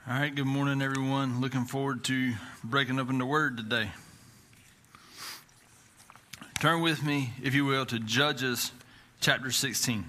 All right, good morning, everyone. Looking forward to breaking open the Word today. Turn with me, if you will, to Judges chapter 16.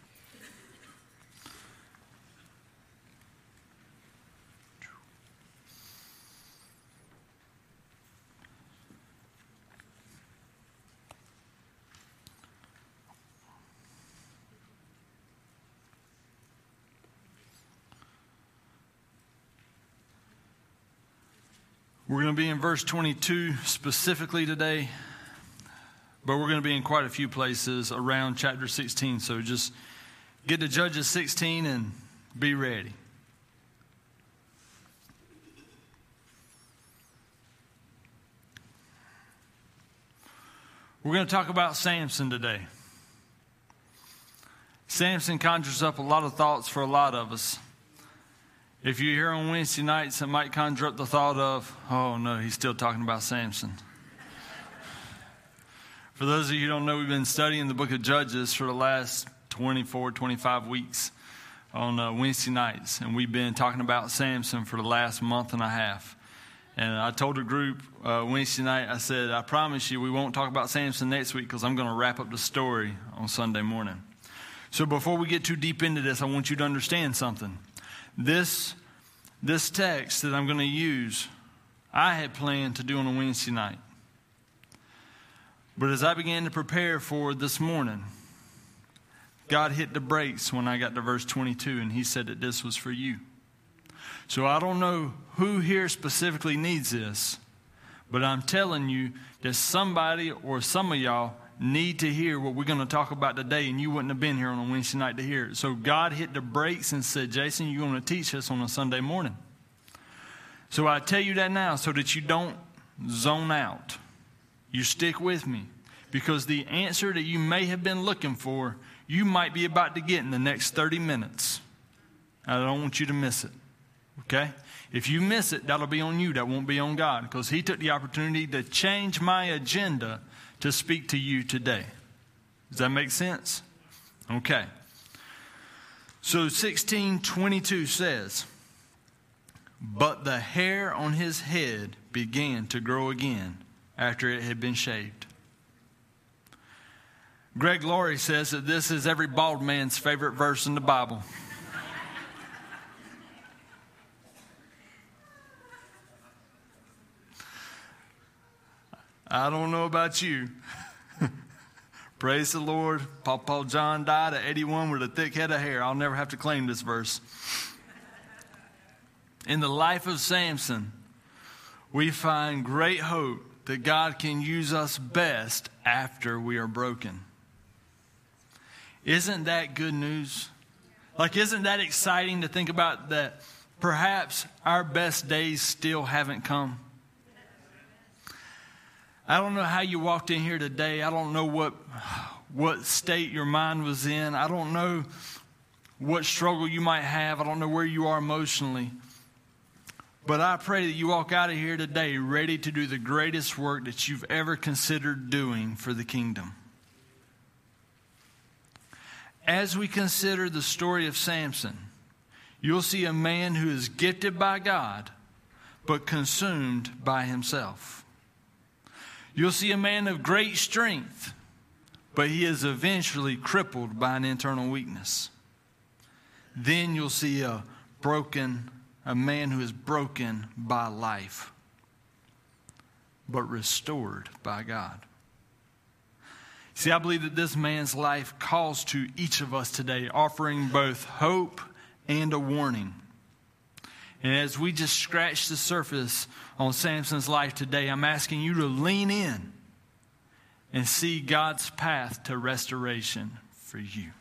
We're going to be in verse 22 specifically today, but we're going to be in quite a few places around chapter 16. So just get to Judges 16 and be ready. We're going to talk about Samson today. Samson conjures up a lot of thoughts for a lot of us. If you're here on Wednesday nights, it might conjure up the thought of, oh no, he's still talking about Samson. For those of you who don't know, we've been studying the book of Judges for the last 24, 25 weeks on Wednesday nights. And we've been talking about Samson for the last month and a half. And I told the group Wednesday night, I said, I promise you we won't talk about Samson next week because I'm going to wrap up the story on Sunday morning. So before we get too deep into this, I want you to understand something. This text that I'm going to use, I had planned to do on a Wednesday night. But as I began to prepare for this morning, God hit the brakes when I got to verse 22, and he said that this was for you. So I don't know who here specifically needs this, but I'm telling you that somebody or some of y'all need to hear what we're going to talk about today, and you wouldn't have been here on a Wednesday night to hear it. So God hit the brakes and said, Jason, you're going to teach us on a Sunday morning. So I tell you that now so that you don't zone out. You stick with me, because the answer that you may have been looking for, you might be about to get in the next 30 minutes. I don't want you to miss it. Okay? If you miss it, that'll be on you. That won't be on God, because he took the opportunity to change my agenda to speak to you today. Does that make sense? Okay. So 16:22 says, but the hair on his head began to grow again after it had been shaved. Greg Laurie says that this is every bald man's favorite verse in the Bible. I don't know about you. Praise the Lord. Papa John died at 81 with a thick head of hair. I'll never have to claim this verse. In the life of Samson, we find great hope that God can use us best after we are broken. Isn't that good news? Isn't that exciting to think about, that perhaps our best days still haven't come? I don't know how you walked in here today. I don't know what state your mind was in. I don't know what struggle you might have. I don't know where you are emotionally. But I pray that you walk out of here today ready to do the greatest work that you've ever considered doing for the kingdom. As we consider the story of Samson, you'll see a man who is gifted by God, but consumed by himself. You'll see a man of great strength, but he is eventually crippled by an internal weakness. Then you'll see a man who is broken by life, but restored by God. See, I believe that this man's life calls to each of us today, offering both hope and a warning. And as we just scratch the surface on Samson's life today, I'm asking you to lean in and see God's path to restoration for you.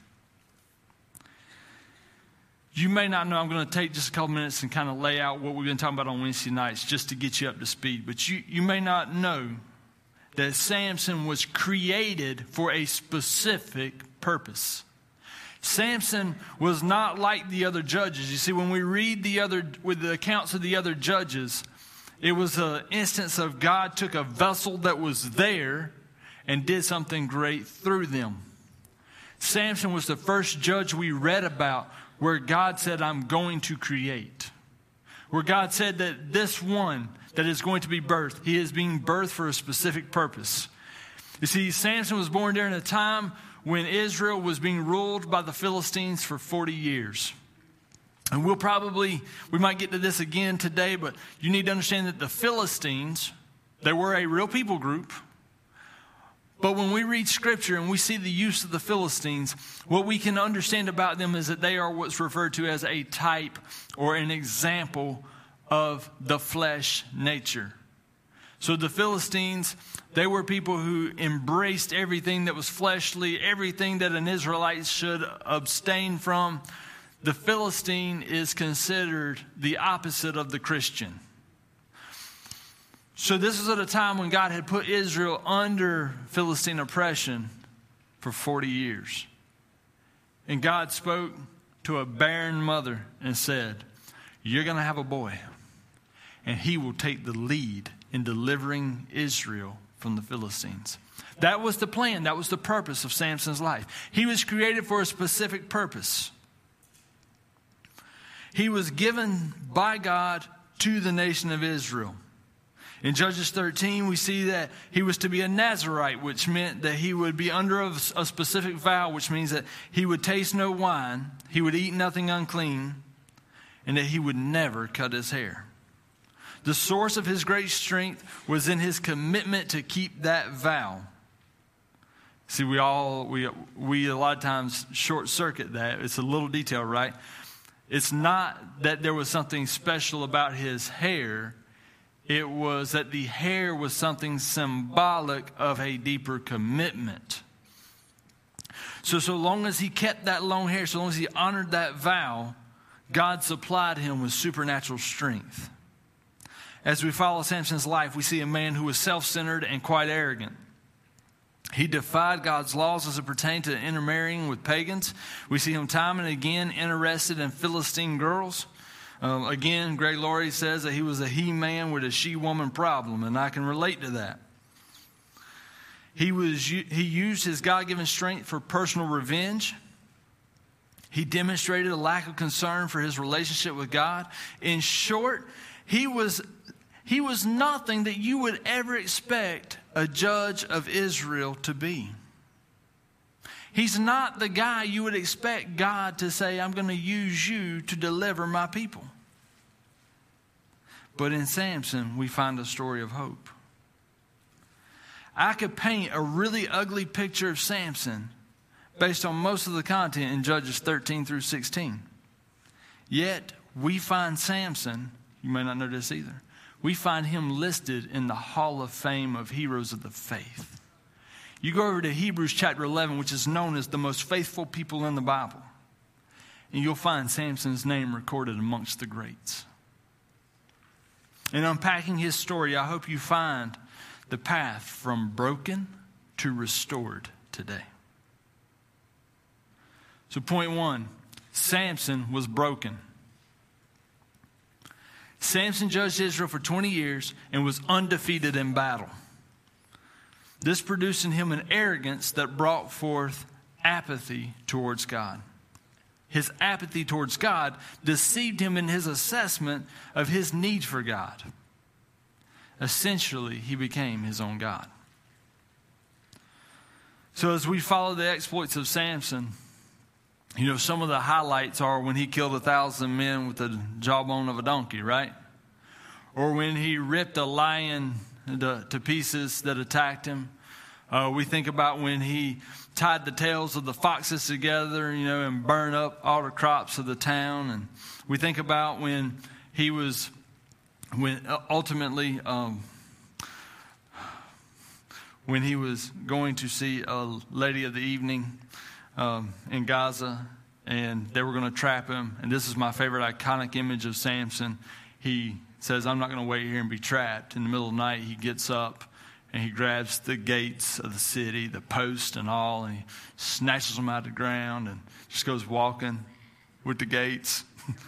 You may not know, I'm going to take just a couple minutes and kind of lay out what we've been talking about on Wednesday nights just to get you up to speed. But you may not know that Samson was created for a specific purpose. Samson was not like the other judges. You see, when we read the accounts of the other judges, it was an instance of God took a vessel that was there and did something great through them. Samson was the first judge we read about where God said, I'm going to create. where God said that this one that is going to be birthed, he is being birthed for a specific purpose. You see, Samson was born during a time when Israel was being ruled by the Philistines for 40 years. And we might get to this again today, but you need to understand that the Philistines, they were a real people group. But when we read Scripture and we see the use of the Philistines, what we can understand about them is that they are what's referred to as a type or an example of the flesh nature. So the Philistines, they were people who embraced everything that was fleshly, everything that an Israelite should abstain from. The Philistine is considered the opposite of the Christian. So this was at a time when God had put Israel under Philistine oppression for 40 years. And God spoke to a barren mother and said, "You're going to have a boy, and he will take the lead in delivering Israel from the Philistines." That was the plan. That was the purpose of Samson's life. He was created for a specific purpose. He was given by God to the nation of Israel. In Judges 13, we see that he was to be a Nazirite, which meant that he would be under a specific vow, which means that he would taste no wine, he would eat nothing unclean, and that he would never cut his hair. The source of his great strength was in his commitment to keep that vow. See, we a lot of times short circuit that. It's a little detail, right? It's not that there was something special about his hair. It was that the hair was something symbolic of a deeper commitment. So long as he kept that long hair, so long as he honored that vow, God supplied him with supernatural strength. As we follow Samson's life, we see a man who was self-centered and quite arrogant. He defied God's laws as it pertained to intermarrying with pagans. We see him time and again interested in Philistine girls. Again, Greg Laurie says that he was a he-man with a she-woman problem, and I can relate to that. He used his God-given strength for personal revenge. He demonstrated a lack of concern for his relationship with God. In short, he was nothing that you would ever expect a judge of Israel to be. He's not the guy you would expect God to say, "I'm going to use you to deliver my people." But in Samson, we find a story of hope. I could paint a really ugly picture of Samson based on most of the content in Judges 13 through 16. Yet, we find Samson, you may not know this either, we find him listed in the Hall of Fame of heroes of the faith. You go over to Hebrews chapter 11, which is known as the most faithful people in the Bible, and you'll find Samson's name recorded amongst the greats. In unpacking his story, I hope you find the path from broken to restored today. So point one, Samson was broken. Samson judged Israel for 20 years and was undefeated in battle. This produced in him an arrogance that brought forth apathy towards God. His apathy towards God deceived him in his assessment of his need for God. Essentially, he became his own God. So as we follow the exploits of Samson, some of the highlights are when he killed 1,000 men with the jawbone of a donkey, right? Or when he ripped a lion to pieces that attacked him. We think about when he tied the tails of the foxes together, and burned up all the crops of the town. And we think about when ultimately when he was going to see a lady of the evening in Gaza, and they were going to trap him. And this is my favorite iconic image of Samson. He says, "I'm not going to wait here and be trapped." In the middle of the night, he gets up and he grabs the gates of the city, the post and all, and he snatches them out of the ground and just goes walking with the gates.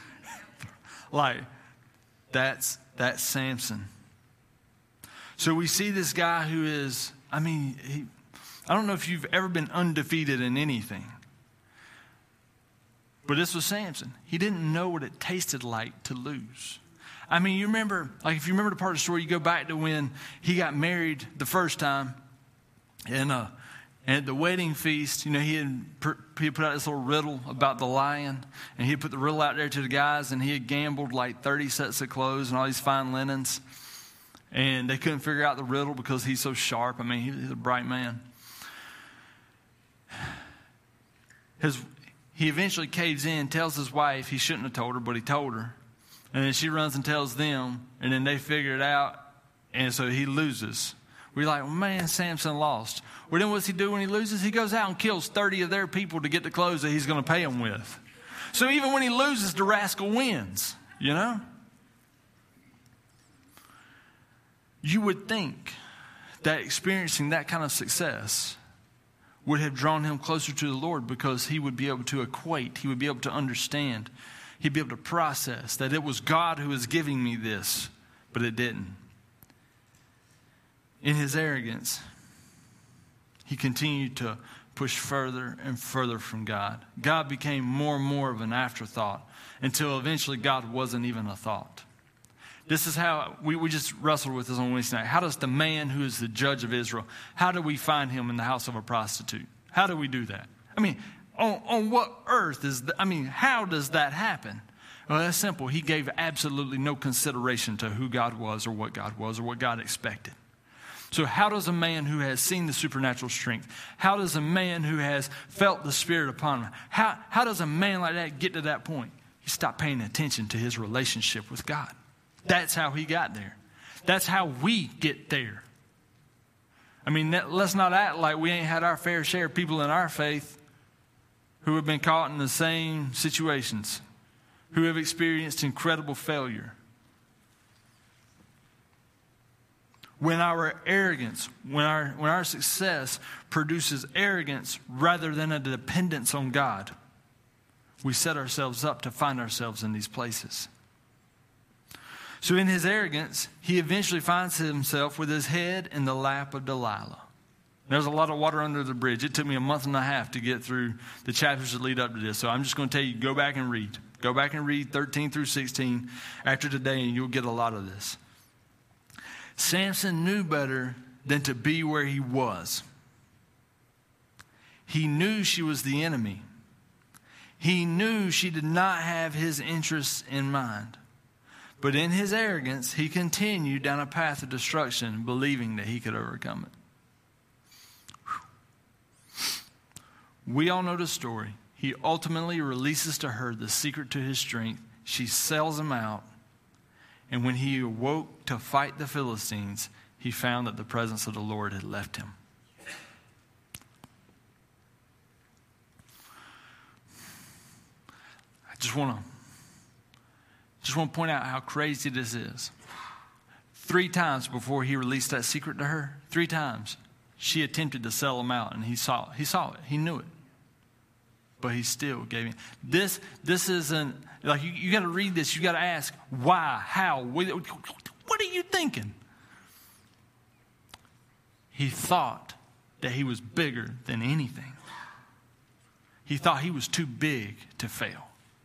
That's Samson. So we see this guy who is, I don't know if you've ever been undefeated in anything. But this was Samson. He didn't know what it tasted like to lose. I mean, you remember, like if you remember the part of the story, you go back to when he got married the first time, and at the wedding feast, you know, he put out this little riddle about the lion, and he put the riddle out there to the guys, and he had gambled like 30 sets of clothes and all these fine linens, and they couldn't figure out the riddle because he's so sharp. I mean, he's a bright man. He eventually caves in, tells his wife he shouldn't have told her, but he told her. And then she runs and tells them, and then they figure it out, and so he loses. We're like, well, man, Samson lost. Well, then what's he do when he loses? He goes out and kills 30 of their people to get the clothes that he's going to pay them with. So even when he loses, the rascal wins, you know? You would think that experiencing that kind of success would have drawn him closer to the Lord, because he would be able to equate, he would be able to understand, he'd be able to process that it was God who was giving me this, but it didn't. In his arrogance, he continued to push further and further from God. God became more and more of an afterthought until eventually God wasn't even a thought. This is how we just wrestled with this on Wednesday night. How does the man who is the judge of Israel, how do we find him in the house of a prostitute? How do we do that? I mean, on what earth how does that happen? Well, that's simple. He gave absolutely no consideration to who God was or what God expected. So how does a man who has seen the supernatural strength, how does a man who has felt the Spirit upon him, how does a man like that get to that point? He stopped paying attention to his relationship with God. That's how he got there. That's how we get there. I mean, let's not act like we ain't had our fair share of people in our faith who have been caught in the same situations, who have experienced incredible failure. When our arrogance, when our success produces arrogance rather than a dependence on God, we set ourselves up to find ourselves in these places. So in his arrogance, he eventually finds himself with his head in the lap of Delilah. There's a lot of water under the bridge. It took me a month and a half to get through the chapters that lead up to this. So I'm just going to tell you, go back and read. Go back and read 13 through 16 after today, and you'll get a lot of this. Samson knew better than to be where he was. He knew she was the enemy. He knew she did not have his interests in mind. But in his arrogance, he continued down a path of destruction, believing that he could overcome it. We all know the story. He ultimately releases to her the secret to his strength. She sells him out. And when he awoke to fight the Philistines, he found that the presence of the Lord had left him. I just want to point out how crazy this is. 3 times before he released that secret to her, 3 times, she attempted to sell him out, and he saw it. He knew it. But he still gave him. This isn't, like, you got to read this. You got to ask, why, how, what are you thinking? He thought that he was bigger than anything. He thought he was too big to fail.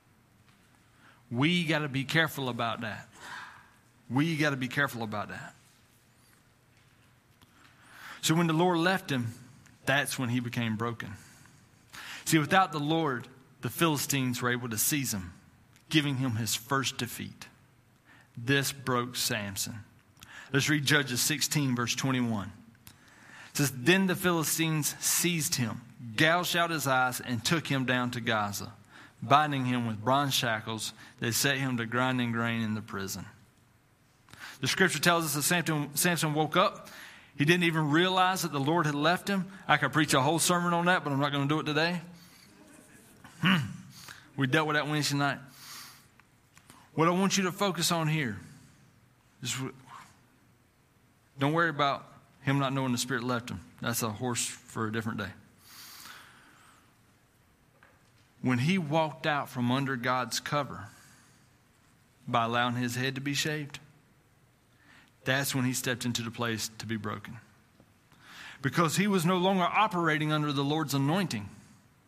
We got to be careful about that. We got to be careful about that. So when the Lord left him, that's when he became broken. See, without the Lord, the Philistines were able to seize him, giving him his first defeat. This broke Samson. Let's read Judges 16, verse 21. It says, Then the Philistines seized him, gouged out his eyes, and took him down to Gaza. Binding him with bronze shackles, they set him to grinding grain in the prison. The scripture tells us that Samson woke up. He didn't even realize that the Lord had left him. I could preach a whole sermon on that, but I'm not going to do it today. We dealt with that Wednesday night. What I want you to focus on here is, don't worry about him not knowing the Spirit left him. That's a horse for a different day. When he walked out from under God's cover by allowing his head to be shaved, that's when he stepped into the place to be broken. Because he was no longer operating under the Lord's anointing.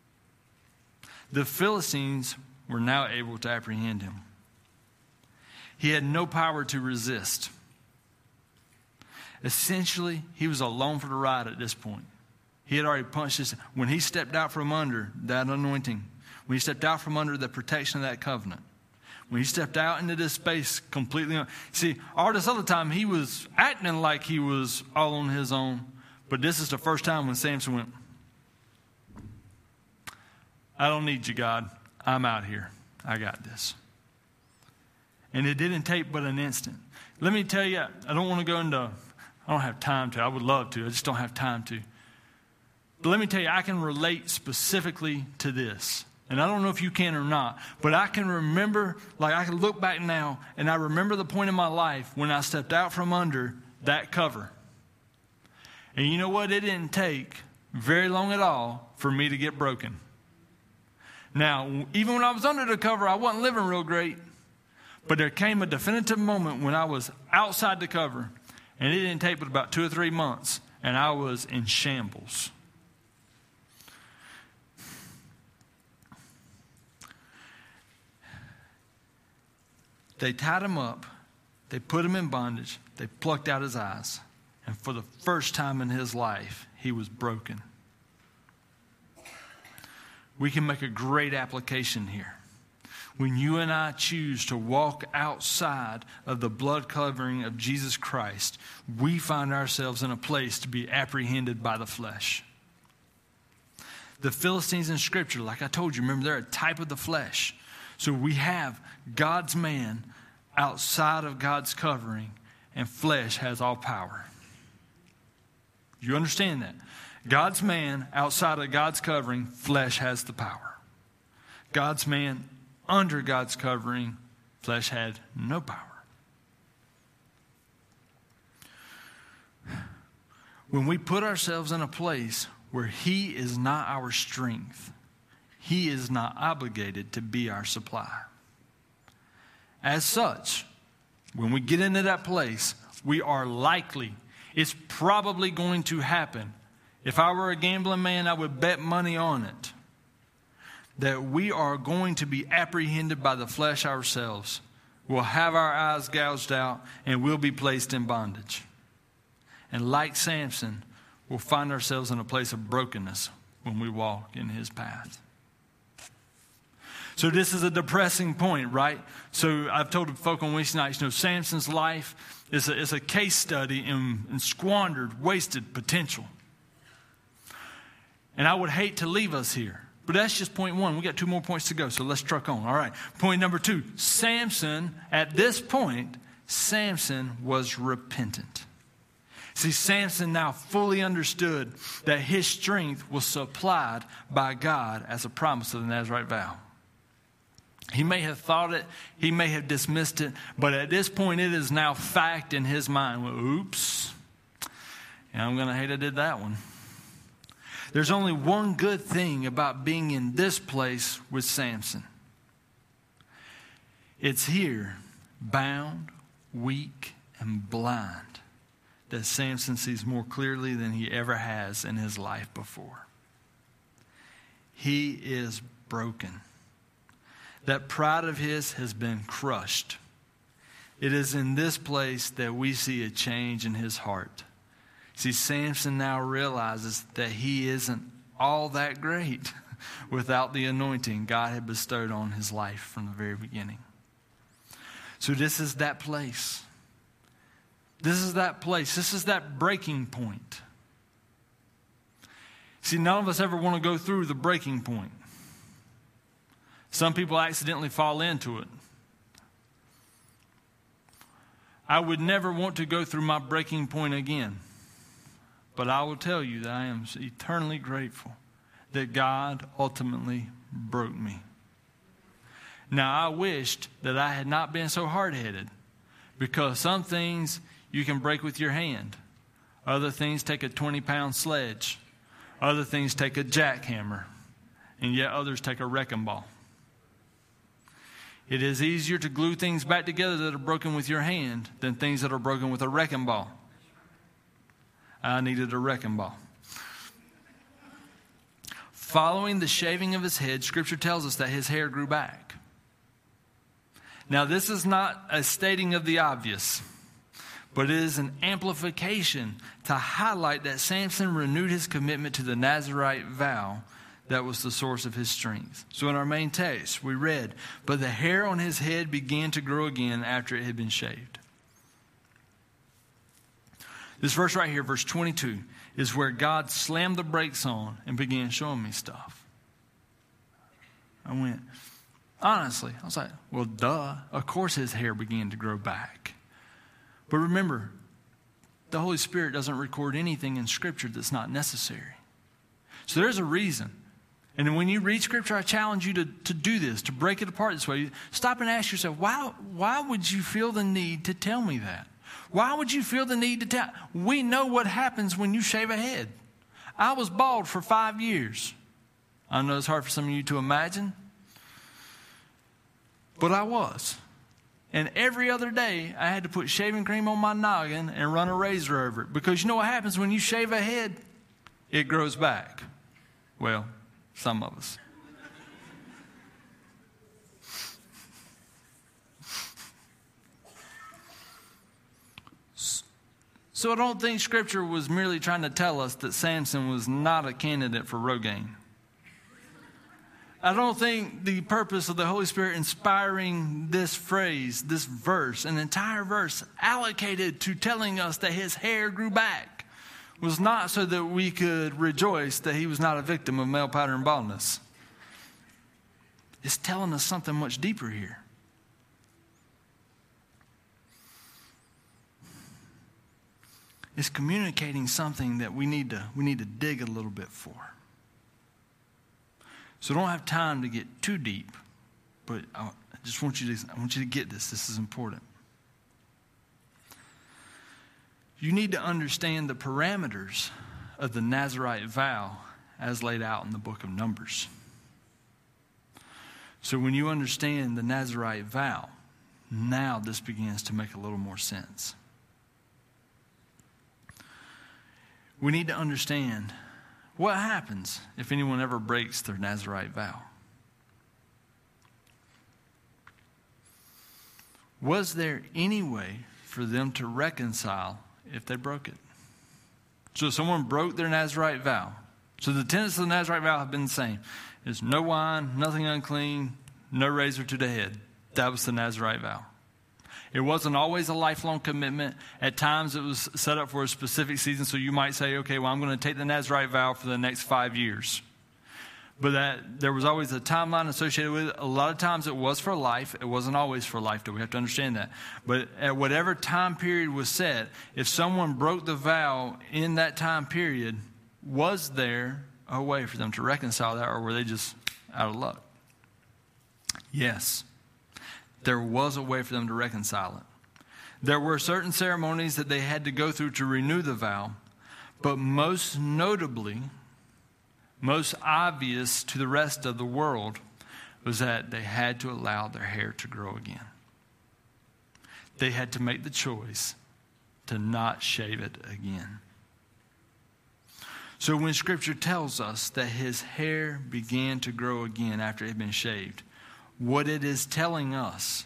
The Philistines were now able to apprehend him. He had no power to resist. Essentially, he was alone for the ride at this point. He had already punched his... When he stepped out from under that anointing, when he stepped out from under the protection of that covenant, when he stepped out into this space completely... See, all this other time, he was acting like he was all on his own. But this is the first time when Samson went, I don't need you, God. I'm out here. I got this. And it didn't take but an instant. Let me tell you, I don't want to go into... I don't have time to. I would love to. I just don't have time to. But let me tell you, I can relate specifically to this. And I don't know if you can or not, but I can remember, like I can look back now, and I remember the point in my life when I stepped out from under that cover. And you know what? It didn't take very long at all for me to get broken. Now, even when I was under the cover, I wasn't living real great. But there came a definitive moment when I was outside the cover, and it didn't take but about 2 or 3 months, and I was in shambles. They tied him up, they put him in bondage, they plucked out his eyes, and for the first time in his life, he was broken. We can make a great application here. When you and I choose to walk outside of the blood covering of Jesus Christ, we find ourselves in a place to be apprehended by the flesh. The Philistines in Scripture, like I told you, remember, they're a type of the flesh. So we have God's man outside of God's covering, and flesh has all power. You understand that? God's man outside of God's covering, flesh has the power. God's man under God's covering, flesh had no power. When we put ourselves in a place where He is not our strength, He is not obligated to be our supply. As such, when we get into that place, we are likely, it's probably going to happen. If I were a gambling man, I would bet money on it, that we are going to be apprehended by the flesh ourselves. We'll have our eyes gouged out, and we'll be placed in bondage. And like Samson, we'll find ourselves in a place of brokenness when we walk in his path. So this is a depressing point, right? So I've told the folk on Wednesday nights, Samson's life is a case study in squandered, wasted potential. And I would hate to leave us here. But that's just point one. We got 2 more points to go, so let's truck on. All right. Point number 2. Samson, at this point, Samson was repentant. See, Samson now fully understood that his strength was supplied by God as a promise of the Nazirite vow. He may have thought it, he may have dismissed it, but at this point it is now fact in his mind. Well, oops, and I'm going to hate I did that one. There's only one good thing about being in this place with Samson. It's here, bound, weak, and blind, that Samson sees more clearly than he ever has in his life before. He is broken. That pride of his has been crushed. It is in this place that we see a change in his heart. See, Samson now realizes that he isn't all that great without the anointing God had bestowed on his life from the very beginning. So this is that place. This is that place. This is that breaking point. See, none of us ever want to go through the breaking point. Some people accidentally fall into it. I would never want to go through my breaking point again. But I will tell you that I am eternally grateful that God ultimately broke me. Now, I wished that I had not been so hard-headed, because some things you can break with your hand. Other things take a 20-pound sledge. Other things take a jackhammer. And yet others take a wrecking ball. It is easier to glue things back together that are broken with your hand than things that are broken with a wrecking ball. I needed a wrecking ball. Following the shaving of his head, Scripture tells us that his hair grew back. Now, this is not a stating of the obvious, but it is an amplification to highlight that Samson renewed his commitment to the Nazirite vow that was the source of his strength. So in our main text, we read, "But the hair on his head began to grow again after it had been shaved." This verse right here, verse 22, is where God slammed the brakes on and began showing me stuff. I went, honestly, I was like, well, duh. Of course his hair began to grow back. But remember, the Holy Spirit doesn't record anything in Scripture that's not necessary. So there's a reason. And when you read Scripture, I challenge you to do this, to break it apart this way. Stop and ask yourself, why would you feel the need to tell me that? Why would you feel the need to tell? We know what happens when you shave a head. I was bald for 5 years. I know it's hard for some of you to imagine, but I was. And every other day, I had to put shaving cream on my noggin and run a razor over it. Because you know what happens when you shave a head? It grows back. Well, some of us. So I don't think Scripture was merely trying to tell us that Samson was not a candidate for Rogaine. I don't think the purpose of the Holy Spirit inspiring this phrase, this verse, an entire verse allocated to telling us that his hair grew back, was not so that we could rejoice that he was not a victim of male pattern baldness. It's telling us something much deeper here. It's communicating something that we need to dig a little bit for. So don't have time to get too deep, but I want you to get this. This is important. You need to understand the parameters of the Nazirite vow as laid out in the book of Numbers. So when you understand the Nazirite vow, now this begins to make a little more sense. We need to understand what happens if anyone ever breaks their Nazirite vow. Was there any way for them to reconcile if they broke it? So if someone broke their Nazirite vow. So the tenets of the Nazirite vow have been the same. There's no wine, nothing unclean, no razor to the head. That was the Nazirite vow. It wasn't always a lifelong commitment. At times it was set up for a specific season. So you might say, okay, well, I'm going to take the Nazirite vow for the next 5 years. But there was always a timeline associated with it. A lot of times it was for life. It wasn't always for life, though. We have to understand that. But at whatever time period was set, if someone broke the vow in that time period, was there a way for them to reconcile that, or were they just out of luck? Yes. There was a way for them to reconcile it. There were certain ceremonies that they had to go through to renew the vow, but most notably, most obvious to the rest of the world, was that they had to allow their hair to grow again. They had to make the choice to not shave it again. So when Scripture tells us that his hair began to grow again after it had been shaved, what it is telling us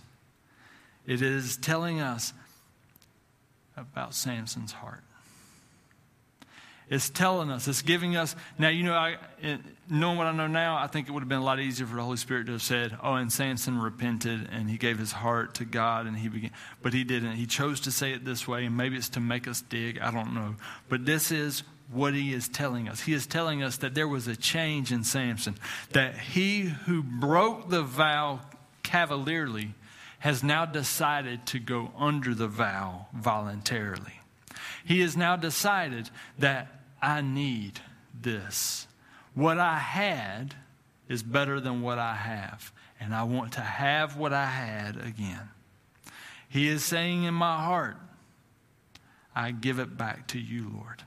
about Samson's heart. It's telling us, it's giving us, now, knowing what I know now, I think it would have been a lot easier for the Holy Spirit to have said, oh, and Samson repented and he gave his heart to God and but he didn't. He chose to say it this way, and maybe it's to make us dig, I don't know. But this is what he is telling us. He is telling us that there was a change in Samson, that he who broke the vow cavalierly has now decided to go under the vow voluntarily. He has now decided that I need this. What I had is better than what I have, and I want to have what I had again. He is saying in my heart, I give it back to you, Lord.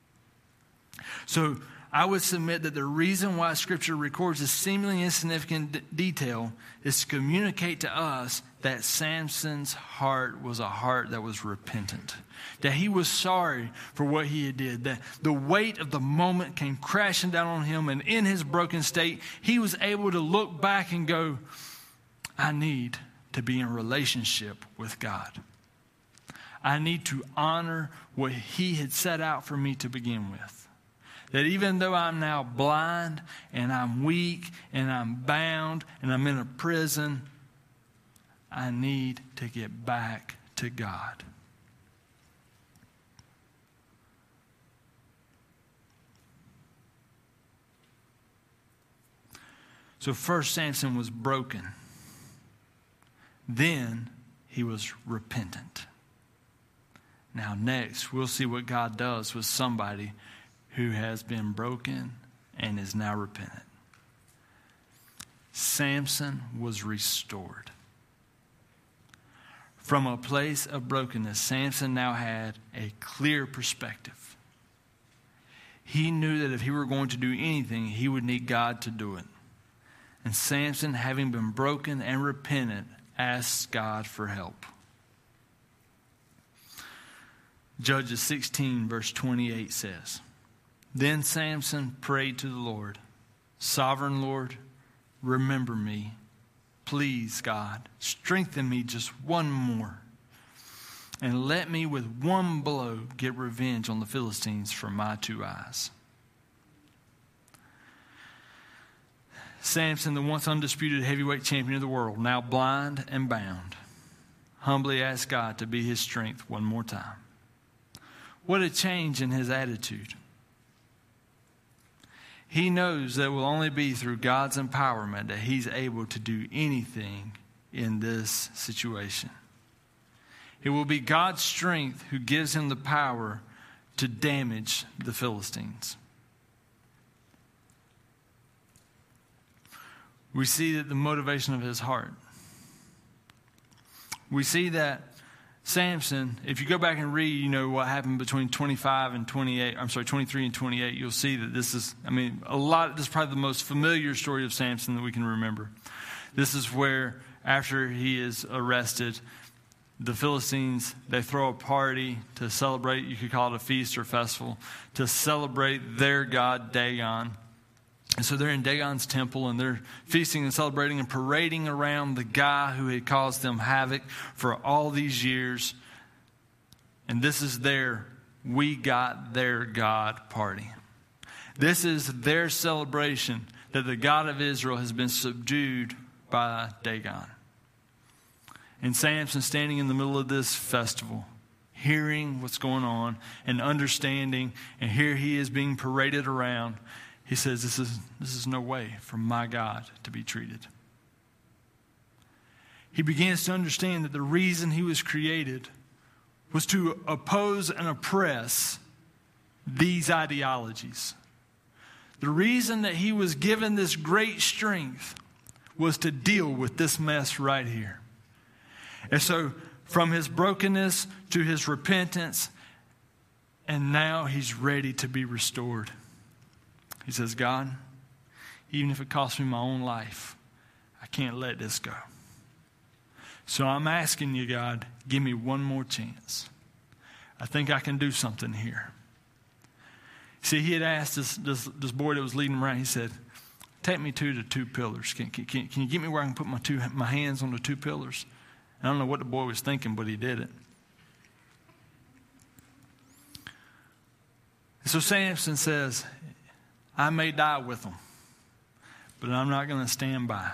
So I would submit that the reason why Scripture records this seemingly insignificant detail is to communicate to us that Samson's heart was a heart that was repentant. That he was sorry for what he had did. That the weight of the moment came crashing down on him, and in his broken state, he was able to look back and go, I need to be in relationship with God. I need to honor what he had set out for me to begin with. That even though I'm now blind and I'm weak and I'm bound and I'm in a prison, I need to get back to God. So first Samson was broken. Then he was repentant. Now next, we'll see what God does with somebody who has been broken and is now repentant. Samson was restored. From a place of brokenness, Samson now had a clear perspective. He knew that if he were going to do anything, he would need God to do it. And Samson, having been broken and repentant, asked God for help. Judges 16 verse 28 says, Then Samson prayed to the Lord, Sovereign Lord, remember me. Please, God, strengthen me just one more. And let me with one blow get revenge on the Philistines for my 2 eyes. Samson, the once undisputed heavyweight champion of the world, now blind and bound, humbly asked God to be his strength one more time. What a change in his attitude. He knows that it will only be through God's empowerment that he's able to do anything in this situation. It will be God's strength who gives him the power to damage the Philistines. We see that the motivation of his heart. We see that Samson, if you go back and read, what happened between 23 and 28, you'll see that this is, this is probably the most familiar story of Samson that we can remember. This is where, after he is arrested, the Philistines, they throw a party to celebrate, you could call it a feast or festival, to celebrate their god Dagon. And so they're in Dagon's temple and they're feasting and celebrating and parading around the guy who had caused them havoc for all these years. And this is their "we got their God" party. This is their celebration that the God of Israel has been subdued by Dagon. And Samson standing in the middle of this festival, hearing what's going on and understanding, and here he is being paraded around. He says, this is no way for my God to be treated. He begins to understand that the reason he was created was to oppose and oppress these ideologies. The reason that he was given this great strength was to deal with this mess right here. And so from his brokenness to his repentance, and now he's ready to be restored. He says, God, even if it costs me my own life, I can't let this go. So I'm asking you, God, give me one more chance. I think I can do something here. See, he had asked this boy that was leading him around, he said, take me to the 2 pillars. Can you get me where I can put my hands on the 2 pillars? I don't know what the boy was thinking, but he did it. And so Samson says, I may die with them, but I'm not going to stand by.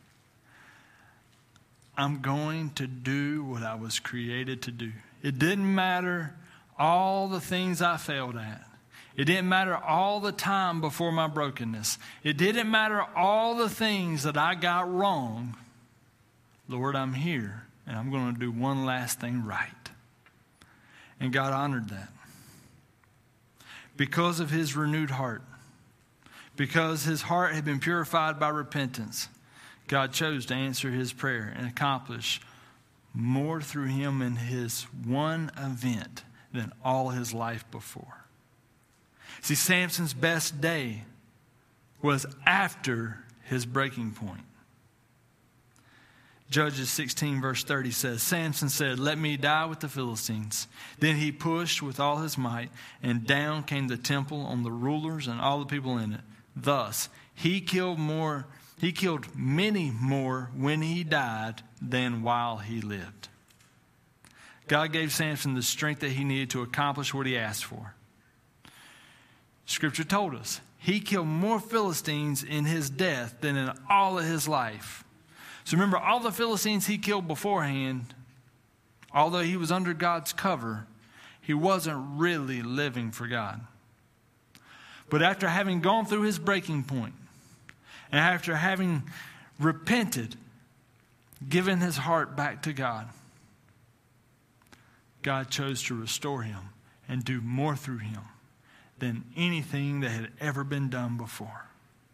I'm going to do what I was created to do. It didn't matter all the things I failed at. It didn't matter all the time before my brokenness. It didn't matter all the things that I got wrong. Lord, I'm here, and I'm going to do one last thing right. And God honored that. Because of his renewed heart, because his heart had been purified by repentance, God chose to answer his prayer and accomplish more through him in his one event than all his life before. See, Samson's best day was after his breaking point. Judges 16 verse 30 says, Samson said, let me die with the Philistines. Then he pushed with all his might, and down came the temple on the rulers and all the people in it. Thus, he killed more He killed many more when he died than while he lived. God gave Samson the strength that he needed to accomplish what he asked for. Scripture told us he killed more Philistines in his death than in all of his life. So remember, all the Philistines he killed beforehand, although he was under God's cover, he wasn't really living for God. But after having gone through his breaking point, and after having repented, given his heart back to God, God chose to restore him and do more through him than anything that had ever been done before.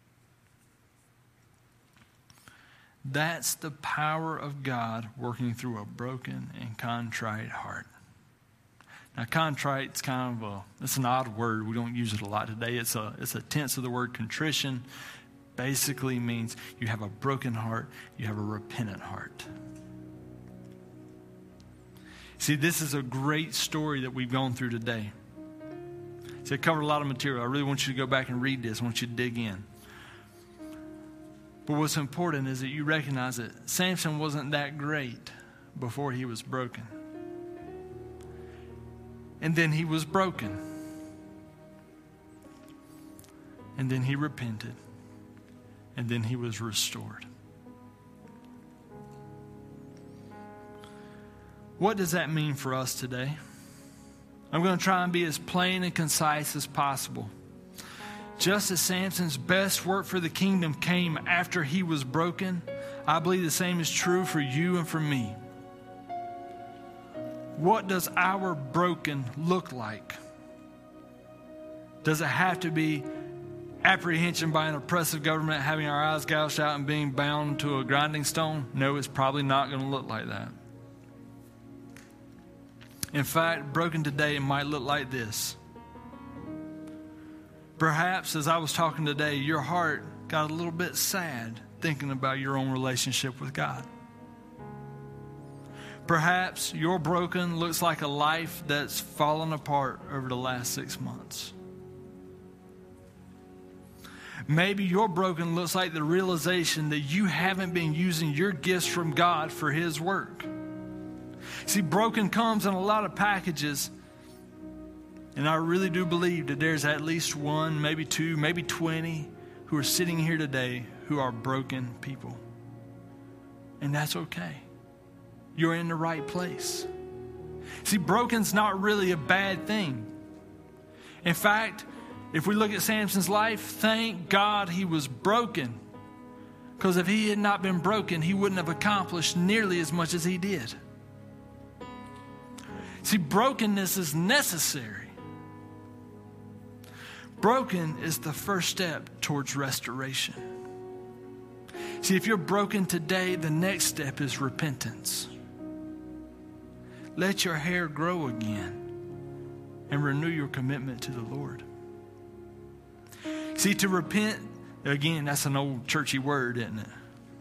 That's the power of God working through a broken and contrite heart. Now, contrite's it's an odd word. We don't use it a lot today. It's a tense of the word contrition. Basically means you have a broken heart, you have a repentant heart. See, this is a great story that we've gone through today. See, it covered a lot of material. I really want you to go back and read this. I want you to dig in. But what's important is that you recognize that Samson wasn't that great before he was broken. And then he was broken. And then he repented. And then he was restored. What does that mean for us today? I'm going to try and be as plain and concise as possible. Just as Samson's best work for the kingdom came after he was broken, I believe the same is true for you and for me. What does our broken look like? Does it have to be apprehension by an oppressive government, having our eyes gouged out and being bound to a grinding stone? No, it's probably not going to look like that. In fact, broken today, it might look like this. Perhaps as I was talking today, your heart got a little bit sad thinking about your own relationship with God. Perhaps your broken looks like a life that's fallen apart over the last 6 months. Maybe your broken looks like the realization that you haven't been using your gifts from God for His work. See, broken comes in a lot of packages. And I really do believe that there's at least one, maybe two, maybe 20 who are sitting here today who are broken people. And that's okay. You're in the right place. See, broken's not really a bad thing. In fact, if we look at Samson's life, thank God he was broken. Because if he had not been broken, he wouldn't have accomplished nearly as much as he did. See, brokenness is necessary. Broken is the first step towards restoration. See, if you're broken today, the next step is repentance. Let your hair grow again and renew your commitment to the Lord. See, to repent, again, that's an old churchy word, isn't it?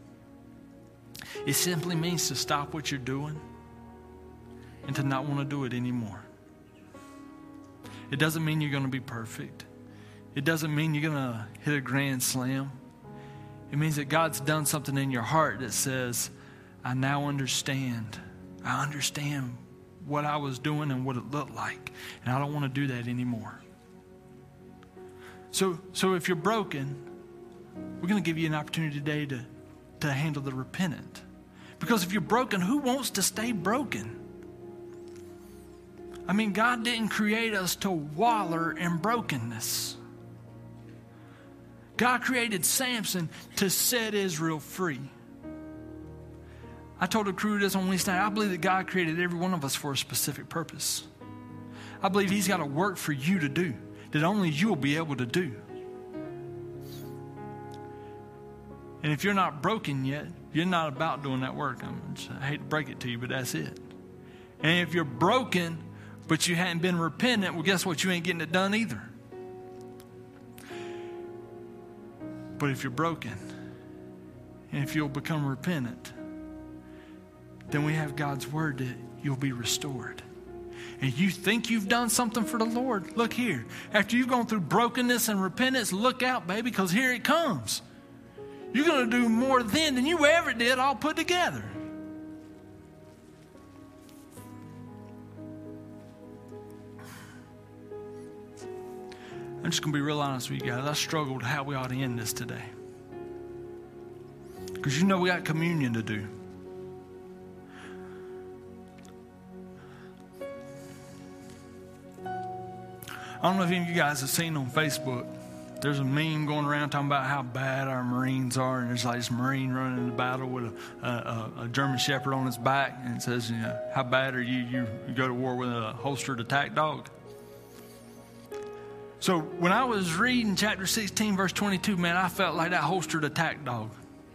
It simply means to stop what you're doing and to not want to do it anymore. It doesn't mean you're going to be perfect. It doesn't mean you're going to hit a grand slam. It means that God's done something in your heart that says, I now understand. I understand what I was doing and what it looked like. And I don't want to do that anymore. So if you're broken, we're going to give you an opportunity today to handle the repentant. Because if you're broken, who wants to stay broken? I mean, God didn't create us to waller in brokenness. God created Samson to set Israel free. I told the crew this on Wednesday night. I believe that God created every one of us for a specific purpose. I believe He's got a work for you to do that only you'll be able to do. And if you're not broken yet, you're not about doing that work. I hate to break it to you, but that's it. And if you're broken, but you hadn't been repentant, well, guess what? You ain't getting it done either. But if you're broken, and if you'll become repentant, then we have God's word that you'll be restored. And you think you've done something for the Lord, look here. After you've gone through brokenness and repentance, look out, baby, because here it comes. You're going to do more then than you ever did all put together. I'm just going to be real honest with you guys. I struggled how we ought to end this today. Because you know we got communion to do. I don't know if any of you guys have seen on Facebook, there's a meme going around talking about how bad our Marines are, and there's like this Marine running into battle with a German Shepherd on his back, and it says, how bad are you? You go to war with a holstered attack dog. So when I was reading chapter 16, verse 22, man, I felt like that holstered attack dog.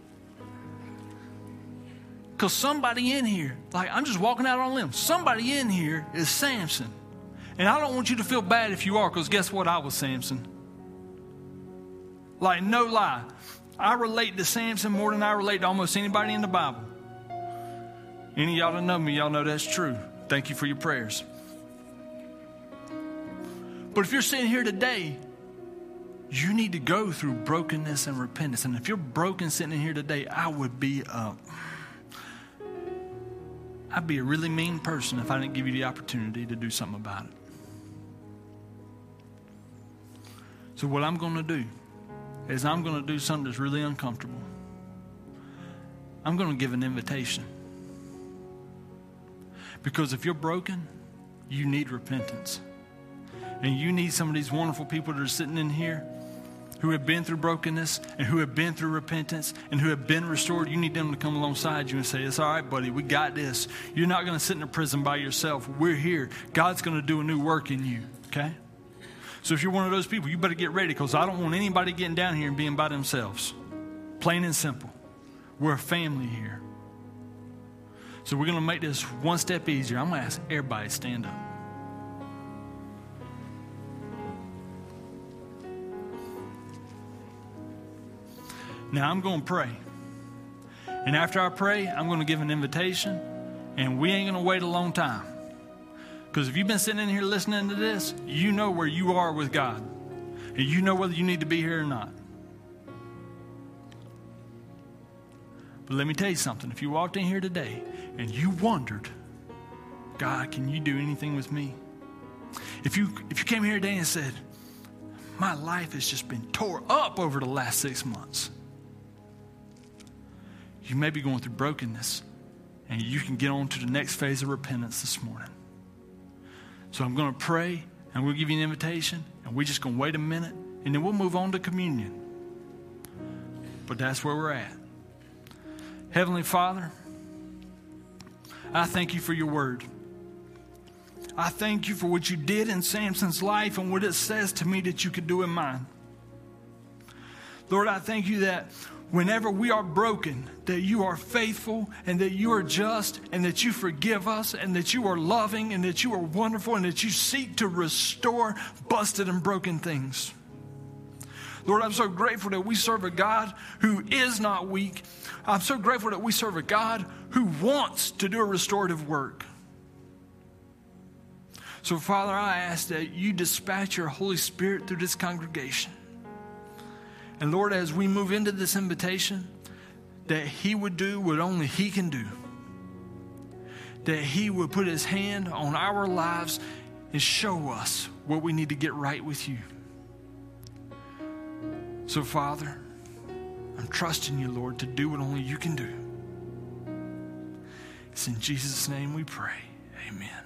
Because somebody in here, like I'm just walking out on a limb, somebody in here is Samson. And I don't want you to feel bad if you are, because guess what? I was Samson. Like, no lie. I relate to Samson more than I relate to almost anybody in the Bible. Any of y'all that know me, y'all know that's true. Thank you for your prayers. But if you're sitting here today, you need to go through brokenness and repentance. And if you're broken sitting in here today, I'd be a really mean person if I didn't give you the opportunity to do something about it. So what I'm going to do is I'm going to do something that's really uncomfortable. I'm going to give an invitation. Because if you're broken, you need repentance. And you need some of these wonderful people that are sitting in here who have been through brokenness and who have been through repentance and who have been restored. You need them to come alongside you and say, it's all right, buddy, we got this. You're not going to sit in a prison by yourself. We're here. God's going to do a new work in you, okay? So if you're one of those people, you better get ready, because I don't want anybody getting down here and being by themselves. Plain and simple. We're a family here. So we're going to make this one step easier. I'm going to ask everybody to stand up. Now I'm going to pray. And after I pray, I'm going to give an invitation. And we ain't going to wait a long time. Because if you've been sitting in here listening to this, you know where you are with God. And you know whether you need to be here or not. But let me tell you something. If you walked in here today and you wondered, God, can you do anything with me? If you came here today and said, my life has just been tore up over the last 6 months. You may be going through brokenness, and you can get on to the next phase of repentance this morning. So I'm going to pray, and we'll give you an invitation, and we're just going to wait a minute, and then we'll move on to communion. But that's where we're at. Heavenly Father, I thank you for your word. I thank you for what you did in Samson's life and what it says to me that you could do in mine. Lord, I thank you that whenever we are broken, that you are faithful and that you are just and that you forgive us and that you are loving and that you are wonderful and that you seek to restore busted and broken things. Lord, I'm so grateful that we serve a God who is not weak. I'm so grateful that we serve a God who wants to do a restorative work. So, Father, I ask that you dispatch your Holy Spirit through this congregation. And Lord, as we move into this invitation, that he would do what only he can do. That he would put his hand on our lives and show us what we need to get right with you. So, Father, I'm trusting you, Lord, to do what only you can do. It's in Jesus' name we pray. Amen.